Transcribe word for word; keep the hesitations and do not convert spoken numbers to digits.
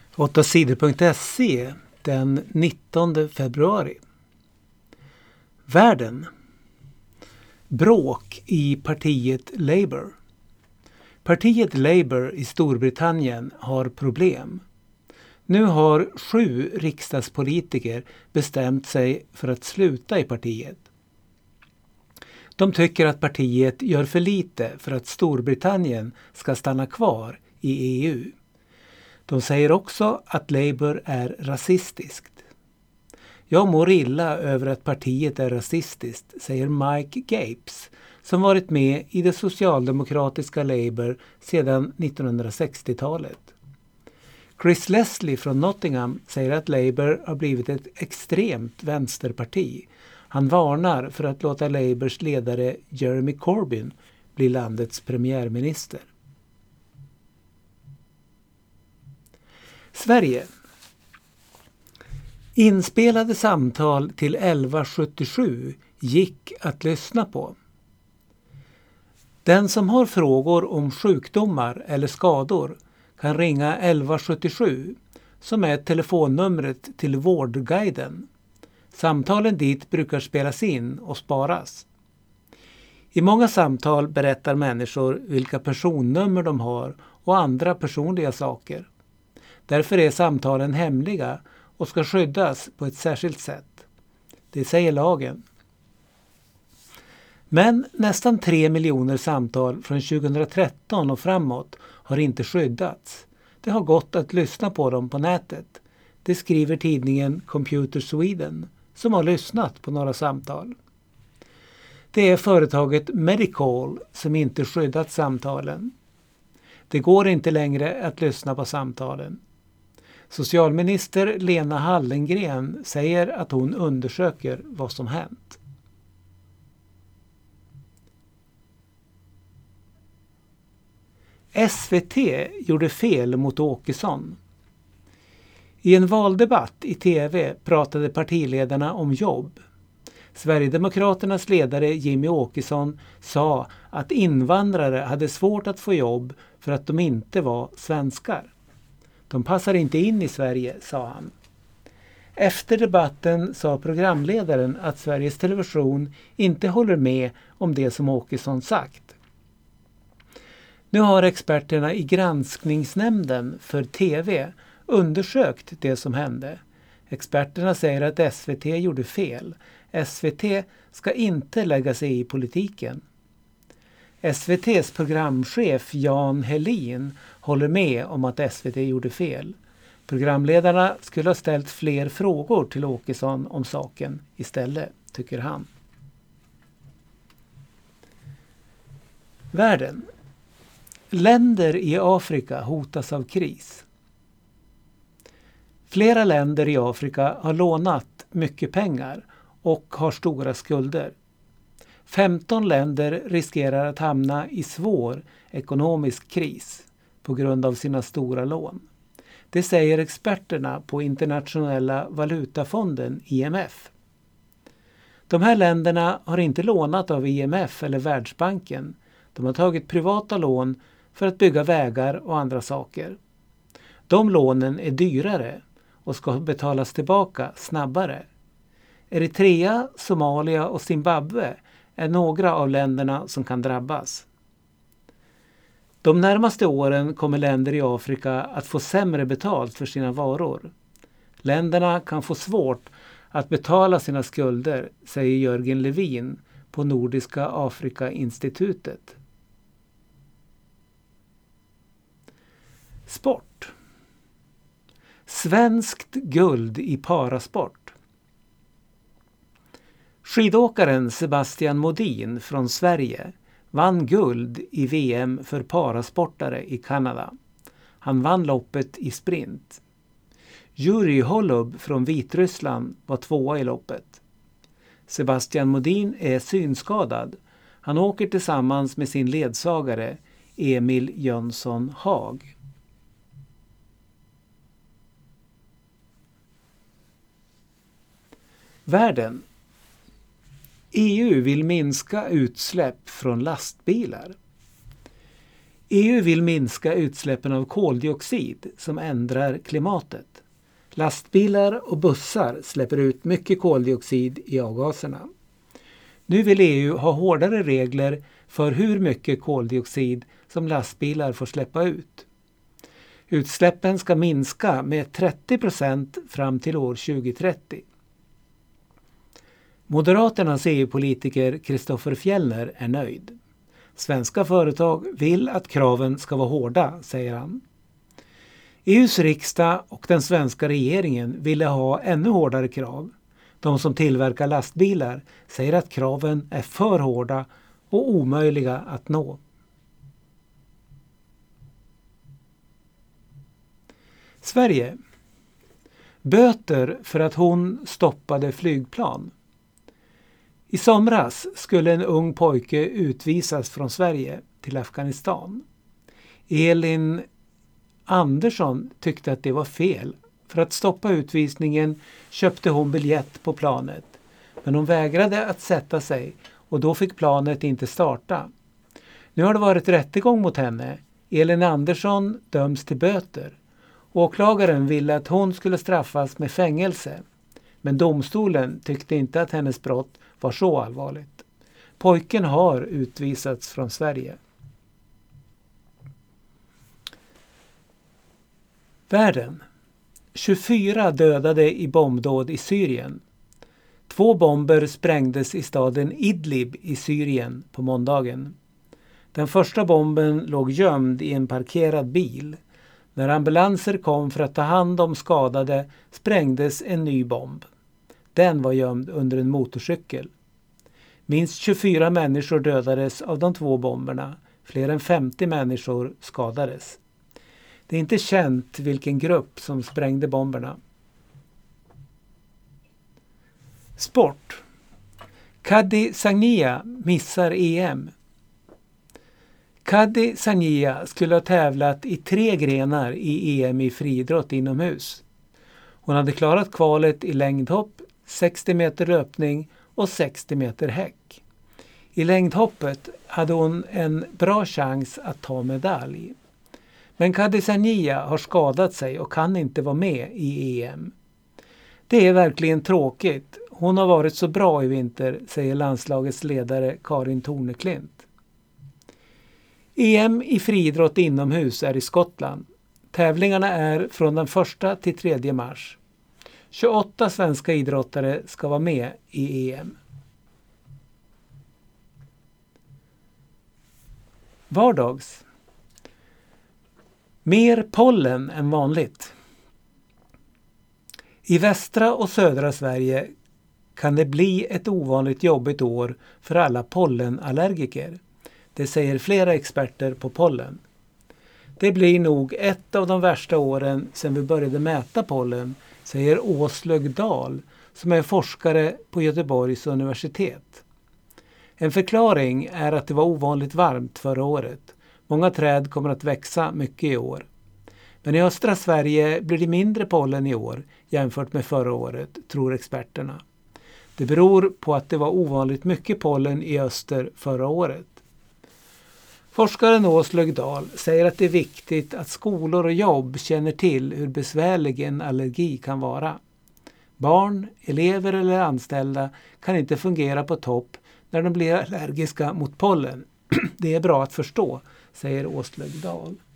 åtta sidor punkt se den nittonde februari. Världen. Bråk i partiet Labour. Partiet Labour i Storbritannien har problem. Nu har sju riksdagspolitiker bestämt sig för att sluta i partiet. De tycker att partiet gör för lite för att Storbritannien ska stanna kvar i E U. De säger också att Labour är rasistiskt. Jag mår illa över att partiet är rasistiskt, säger Mike Gapes, som varit med i det socialdemokratiska Labour sedan nittonhundrasextiotalet. Chris Leslie från Nottingham säger att Labour har blivit ett extremt vänsterparti. Han varnar för att låta Labours ledare Jeremy Corbyn bli landets premiärminister. Sverige. Inspelade samtal till elva sjuttiosju gick att lyssna på. Den som har frågor om sjukdomar eller skador kan ringa elva sjuttiosju som är telefonnumret till Vårdguiden. Samtalen dit brukar spelas in och sparas. I många samtal berättar människor vilka personnummer de har och andra personliga saker. Därför är samtalen hemliga och ska skyddas på ett särskilt sätt. Det säger lagen. Men nästan tre miljoner samtal från tjugohundratretton och framåt har inte skyddats. Det har gått att lyssna på dem på nätet. Det skriver tidningen Computer Sweden som har lyssnat på några samtal. Det är företaget Medical som inte skyddat samtalen. Det går inte längre att lyssna på samtalen. Socialminister Lena Hallengren säger att hon undersöker vad som hänt. S V T gjorde fel mot Åkesson. I en valdebatt i tv pratade partiledarna om jobb. Sverigedemokraternas ledare Jimmy Åkesson sa att invandrare hade svårt att få jobb för att de inte var svenskar. De passar inte in i Sverige, sa han. Efter debatten sa programledaren att Sveriges Television inte håller med om det som Åkesson sagt. Nu har experterna i granskningsnämnden för tv undersökt det som hände. Experterna säger att S V T gjorde fel. S V T ska inte lägga sig i politiken. S V T:s programchef Jan Helin håller med om att S V T gjorde fel. Programledarna skulle ha ställt fler frågor till Åkesson om saken istället, tycker han. Världen. Länder i Afrika hotas av kris. Flera länder i Afrika har lånat mycket pengar och har stora skulder. femton länder riskerar att hamna i svår ekonomisk kris på grund av sina stora lån. Det säger experterna på Internationella valutafonden I M F. De här länderna har inte lånat av I M F eller Världsbanken. De har tagit privata lån för att bygga vägar och andra saker. De lånen är dyrare och ska betalas tillbaka snabbare. Eritrea, Somalia och Zimbabwe är några av länderna som kan drabbas. De närmaste åren kommer länder i Afrika att få sämre betalt för sina varor. Länderna kan få svårt att betala sina skulder, säger Jörgen Levin på Nordiska Afrika-institutet. Sport. Svenskt guld i parasport. Skidåkaren Sebastian Modin från Sverige vann guld i V M för parasportare i Kanada. Han vann loppet i sprint. Jurij Holub från Vitryssland var tvåa i loppet. Sebastian Modin är synskadad. Han åker tillsammans med sin ledsagare Emil Jönsson Hag. Världen. E U vill minska utsläpp från lastbilar. E U vill minska utsläppen av koldioxid som ändrar klimatet. Lastbilar och bussar släpper ut mycket koldioxid i avgaserna. Nu vill E U ha hårdare regler för hur mycket koldioxid som lastbilar får släppa ut. Utsläppen ska minska med trettio procent fram till år tjugohundratrettio. Moderaternas E U-politiker Christopher Fjellner är nöjd. Svenska företag vill att kraven ska vara hårda, säger han. E U:s riksdag och den svenska regeringen ville ha ännu hårdare krav. De som tillverkar lastbilar säger att kraven är för hårda och omöjliga att nå. Sverige. Böter för att hon stoppade flygplan. I somras skulle en ung pojke utvisas från Sverige till Afghanistan. Elin Andersson tyckte att det var fel. För att stoppa utvisningen köpte hon biljett på planet. Men hon vägrade att sätta sig och då fick planet inte starta. Nu har det varit rättegång mot henne. Elin Andersson döms till böter. Åklagaren ville att hon skulle straffas med fängelse. Men domstolen tyckte inte att hennes brott var så allvarligt. Pojken har utvisats från Sverige. Världen. tjugofyra dödade i bombdåd i Syrien. Två bomber sprängdes i staden Idlib i Syrien på måndagen. Den första bomben låg gömd i en parkerad bil. När ambulanser kom för att ta hand om skadade sprängdes en ny bomb. Den var gömd under en motorcykel. Minst tjugofyra människor dödades av de två bomberna. Fler än femtio människor skadades. Det är inte känt vilken grupp som sprängde bomberna. Sport. Kadi Sagnia missar E M. Kadi Sagnia skulle ha tävlat i tre grenar i E M i friidrott inomhus. Hon hade klarat kvalet i längdhopp, sextio meter löpning och sextio meter häck. I längdhoppet hade hon en bra chans att ta medalj. Men Kadi Sagnia har skadat sig och kan inte vara med i E M. Det är verkligen tråkigt. Hon har varit så bra i vinter, säger landslagets ledare Karin Torneklint. E M i friidrott inomhus är i Skottland. Tävlingarna är från den första till tredje mars. tjugoåtta svenska idrottare ska vara med i E M. Vardags. Mer pollen än vanligt. I västra och södra Sverige kan det bli ett ovanligt jobbigt år för alla pollenallergiker. Det säger flera experter på pollen. Det blir nog ett av de värsta åren sedan vi började mäta pollen, säger Åslög Dahl som är forskare på Göteborgs universitet. En förklaring är att det var ovanligt varmt förra året. Många träd kommer att växa mycket i år. Men i östra Sverige blir det mindre pollen i år jämfört med förra året, tror experterna. Det beror på att det var ovanligt mycket pollen i öster förra året. Forskaren Åslög Dahl säger att det är viktigt att skolor och jobb känner till hur besvärlig en allergi kan vara. Barn, elever eller anställda kan inte fungera på topp när de blir allergiska mot pollen. Det är bra att förstå, säger Åslög Dahl.